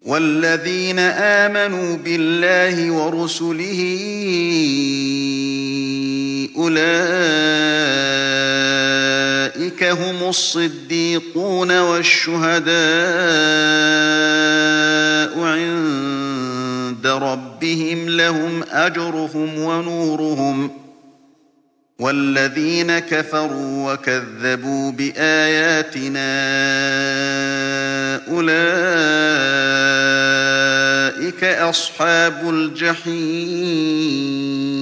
وَالَّذِينَ آمَنُوا بِاللَّهِ وَرُسُلِهِ أُولَٰئِكَ هُمُ الصِّدِّيقُونَ وَالشُّهَدَاءُ عِندَ رَبِّهِمْ لَهُمْ أَجْرُهُمْ وَنُورُهُمْ ۖ وَالَّذِينَ كَفَرُوا وَكَذَّبُوا بِآيَاتِنَا أُولَٰئِكَ أَصْحَابُ الْجَحِيمِ